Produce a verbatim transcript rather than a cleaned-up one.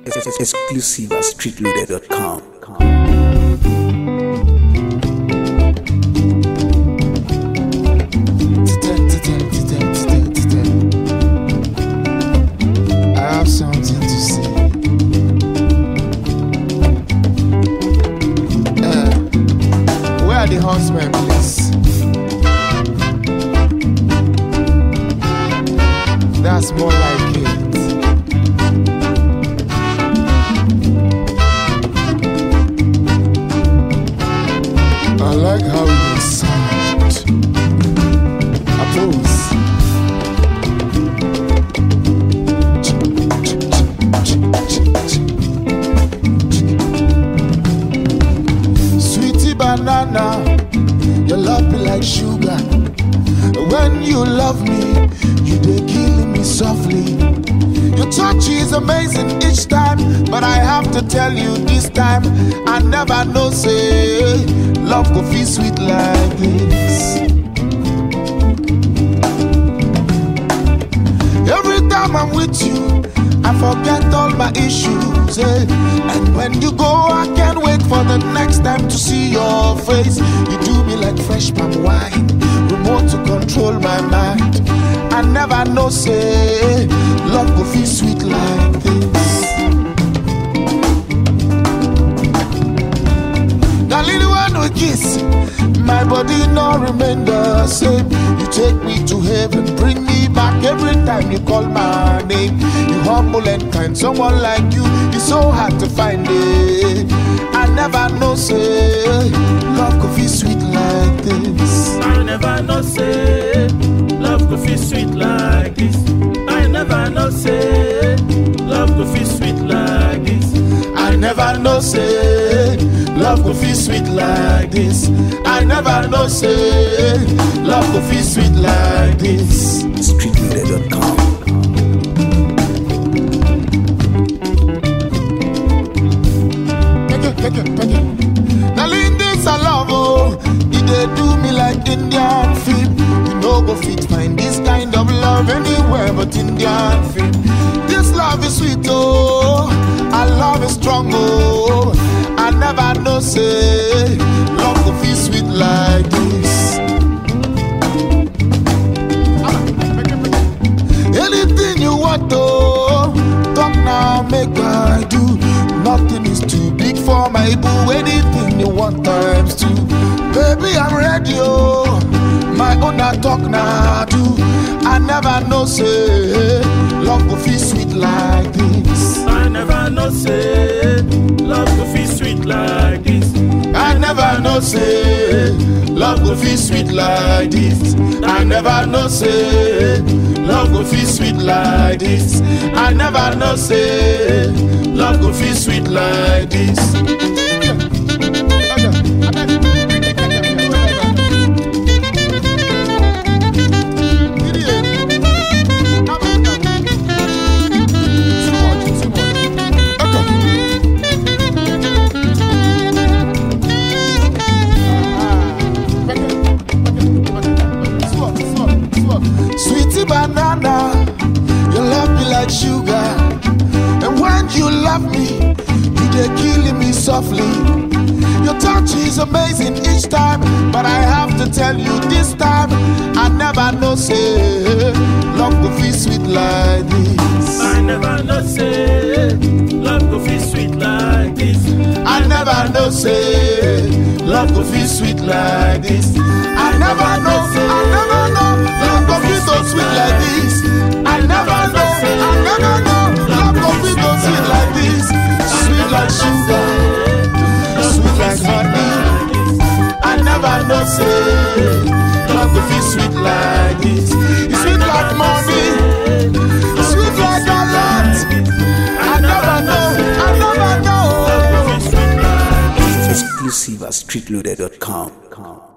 Exclusive at street loaded dot com. I have something to say. Uh, where are the horsemen, please? That's more like it. I like how you sound. Applause. Sweetie banana, your love be like sugar. When you love me, you dey kill me softly. Your touch is amazing each time, but I have to tell you this time, I never know say love go feel sweet like this. Every time I'm with you, I forget all my issues, eh? And when you go, I can't wait for the next time to see your face. You do me like fresh palm wine, remote to control my mind. I never know say love go feel sweet like this. Darling, when we kiss, my body no remain the same. You take me to heaven, bring me back every time you call my name. You humble and kind, someone like you is so hard to find it. I never know say love go feel sweet like this. I never know say love go feel sweet like this. I never know say love go feel sweet like this. I never know say love go feel sweet like this. I never know say love go feel sweet like this. street loaded dot com. Take it, take it, take it. Darling, this I love, oh. It dey do me like Indian film. You no go fit find this kind of love anywhere but Indian film. This love is sweet, oh. Our love is strong, oh. I never know say love go feel sweet like this. Anything you want, oh, talk now, make I do. Nothing is too big for my boo. Anything you want times two. Baby, I'm ready, oh. My own I talk now, do. I never know say love go feel sweet like this. I never know say love go feel sweet like this. I never know say love go feel sweet like this. I never know say love go feel sweet like this. I never know say love go feel sweet like this. Sweetie banana, your love be like sugar. And when you love me, you dey killing me softly. Your touch is amazing each time, but I have to tell you this time, I never know say love go feel sweet like this. I never know say love go feel sweet like this. I never know say love go feel sweet like this. I never know, I never know love go feel so sweet like this. I never know, I never know love go feel so sweet like this. Sweet like sugar, sweet like honey. I never know say love go feel sweet like this. It's sweet like money, sweet like a lot. I never know, I never know. Exclusive at street loaded dot com.